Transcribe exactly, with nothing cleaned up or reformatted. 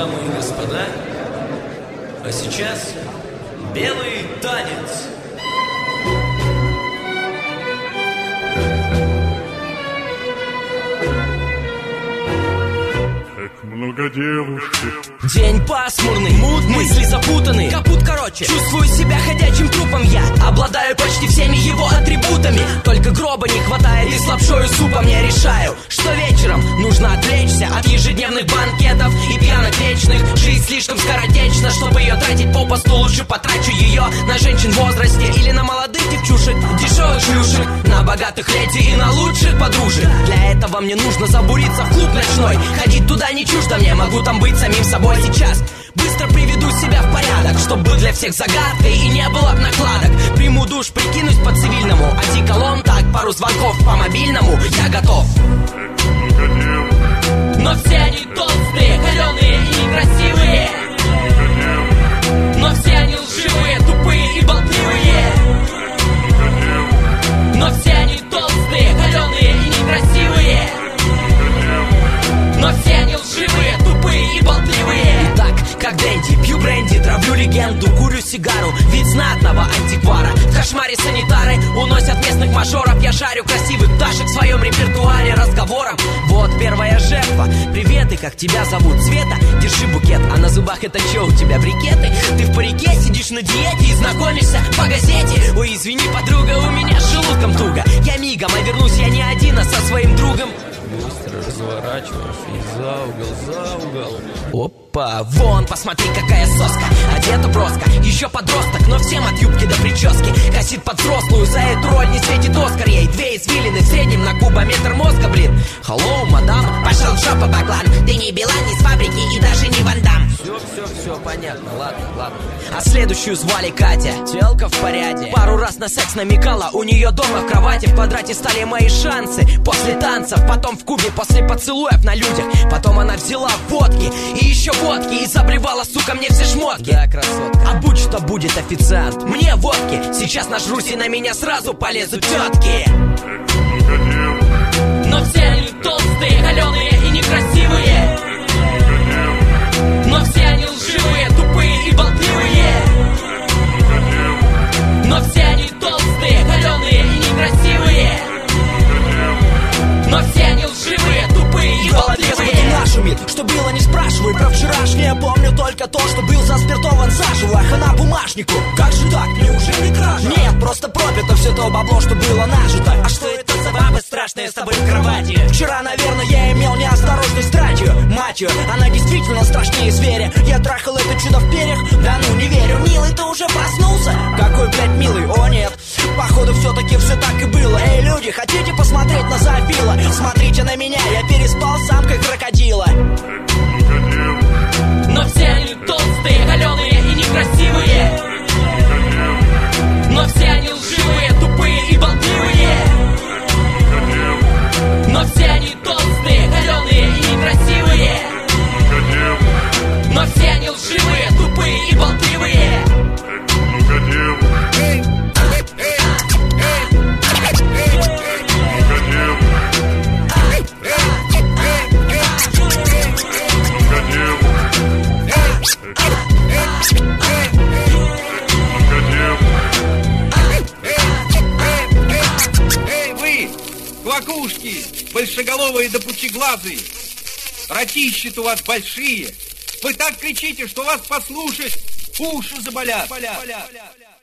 дамы и господа, а сейчас белый танец. Много девушек. День пасмурный, мутный, мысли запутаны, капут короче. Чувствую себя ходячим трупом я. Обладаю почти всеми его атрибутами. Только гроба не хватает и с лапшою супом. Я решаю, что вечером нужно отвлечься от ежедневных банкетов и пьянок вечных. Жизнь слишком скоротечна, чтобы ее тратить попусту. Лучше потрачу ее на женщин в возрасте или на молодых девчушек, дешевых шлюшек, на богатых леди и на лучших подружек. Для этого мне нужно забуриться в клуб ночной. Ходить туда не чуждо мне, могу там быть самим собой сейчас. Быстро приведу себя в порядок, чтоб был для всех загадкой и не было б накладок. Приму душ, прикинусь по-цивильному, одеколон так, пару звонков по мобильному, я готов. Но все они толстые, холеные и некрасивые. Но все они лживые, тупые и болтливые. Но все они толстые, холеные и некрасивые. Но все они лживые, тупые и болтливые. Итак, как Дэнди, пью бренди, травлю легенду, курю сигару, вид знатного антиквара. В кошмаре санитары уносят местных мажоров. Я шарю красивых пташек в своем репертуаре разговоров. Вот первая жертва. Привет, и как тебя зовут? Света? Держи букет. А на зубах это что у тебя, брикеты? Ты в парике, сидишь на диете и знакомишься по газете. Ой, извини, подруга, у меня с желудком туго. Я мигом, а вернусь я не один, а со своим другом. Быстро разворачиваешься и за угол, за угол. Опа, вон, посмотри, какая соска. Одета броско, еще подросток, но всем от юбки до прически. Косит под взрослую, за эту роль не светит Оскар. Ей две извилины в среднем на кубометр мозга, блин. Hello, мадам. Пошел в жопу, баклан. Ты не Билан, не с фабрики и даже не Ван Дам. Все, все, все понятно, ладно, ладно. А следующую звали Катя. Телка в порядке. Пару раз на секс намекала. У нее дома в кровати в квадрате стали мои шансы. После танцев, потом в клубе, после поцелуев на людях. Потом она взяла водки и еще водки и заблевала, сука, мне все шмотки. Да, красотка. А будь что будет, официант, мне водки. Сейчас нажрусь и на меня сразу полезут тетки. Но все они толстые, холеные и некрасивые. Но все они лживые, тупые и болтливые. Но все они толстые, холеные и некрасивые. Но все они лживые, тупые и болтливые. Нашумит, что было, не спрашивай про вчерашнее. Помню только то, что был заспиртован заживо. Хана бумажнику, как же так, неужели кража? Нет, просто пропито все то бабло, что было нажито. А что это за бабы страшные с тобой в кровати? Вчера, наверное, я имел неосторожность тратью. Мать ее, она действительно страшнее зверя. Я трахал это чудо в перьях, да ну не верю. Милый, ты уже проснулся? Какой, блядь, милый, о нет. Походу все-таки все так и было. Эй, люди, хотите посмотреть на зоофила? Смотрите на меня, я переспал с самкой крокодила. Но все они толстые, холеные и некрасивые. Но все они лживые, тупые и болтливые. Но все они толстые, холеные и некрасивые. Но все они лживые, тупые и болтливые. Квакушки, большеголовые да пучеглазые, ротищи-то у вас большие. Вы так кричите, что вас послушать уши заболят.